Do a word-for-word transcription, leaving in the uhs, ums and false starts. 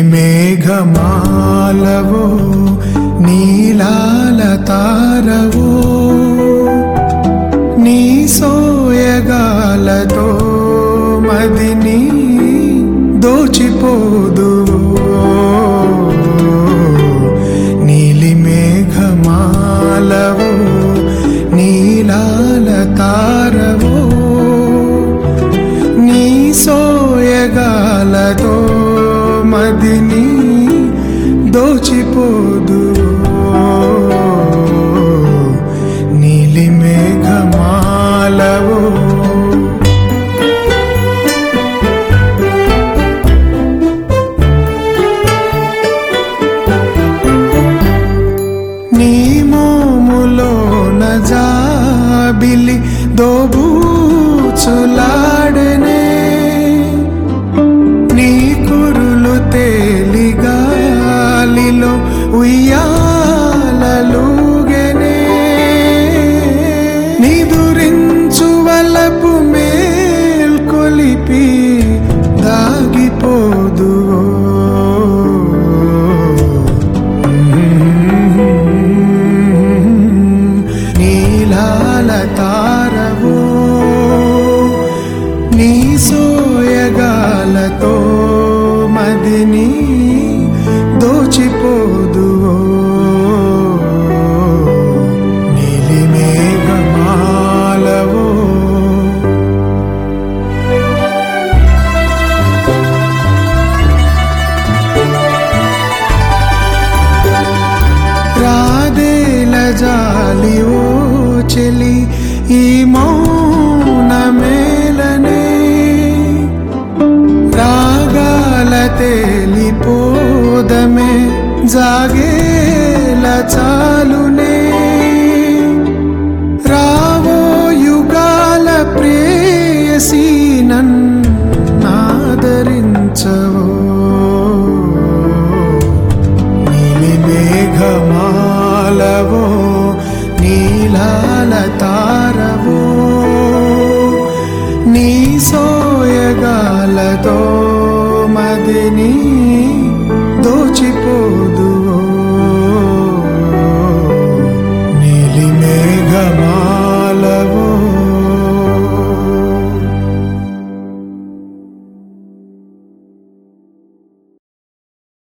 మేఘమాలవో నీలాల తారవో నీ సోయగాలతో మదిని దోచిపోదువో నీలి మేఘమాలవో నీలాల తారవో నీ సోయగాలతో మదిని దోచిపోదువో నీలి మేఘమాలవో నీ మోములోన జాబిలి దోబూచులాడనే నీ కురులు తేలి గాలిలో ఉయ్యాలలుగెనే నిదురించు వలపు మేల్కొలిపి దాగిపోదువో నీలాల తారవో నీ సోయగాలతో మదిని దోచిపోదువో నీలి మేఘమాలవో రాదేల జాలి ఓ చెలి ఈ మౌన మేలనే రాగాల తేలిపోదమే జాగేల చా